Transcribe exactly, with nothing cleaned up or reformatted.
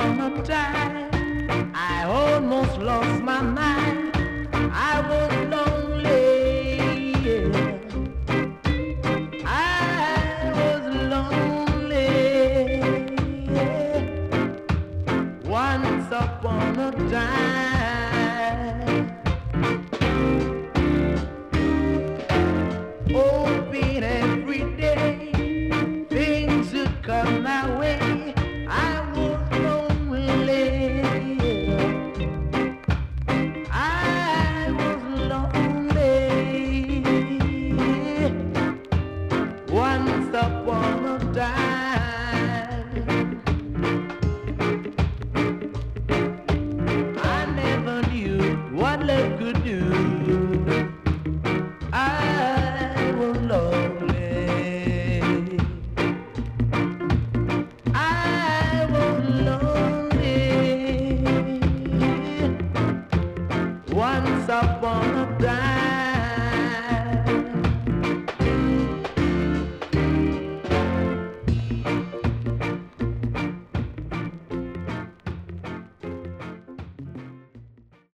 upon a time, I almost lost my mind. I was lonely, yeah. I was lonely, yeah. Once upon a time.